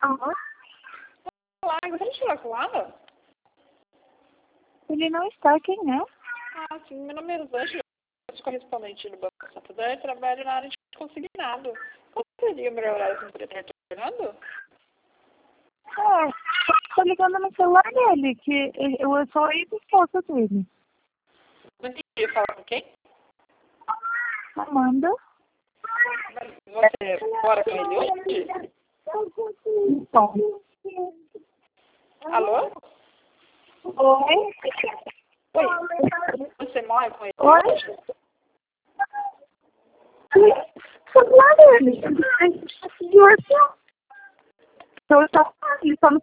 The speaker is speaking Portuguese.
Aham. Olá, gostaria de falar com o Alan? Ele não está, quem é? Ah, sim, meu nome é Rosângela, eu sou correspondente do Banco Santander e trabalho na área de consignado. Qual seria o melhor horário que eu poderia estar retornando? Tô ligando no celular dele, que eu sou a ex-esposa dele. Não entendi, falar com quem? Amanda? Você mora com ele hoje? Então. Alô? Oi? Oi, você mora com ele Oi? hoje? Celular dele. Divorciou. Então, ele só não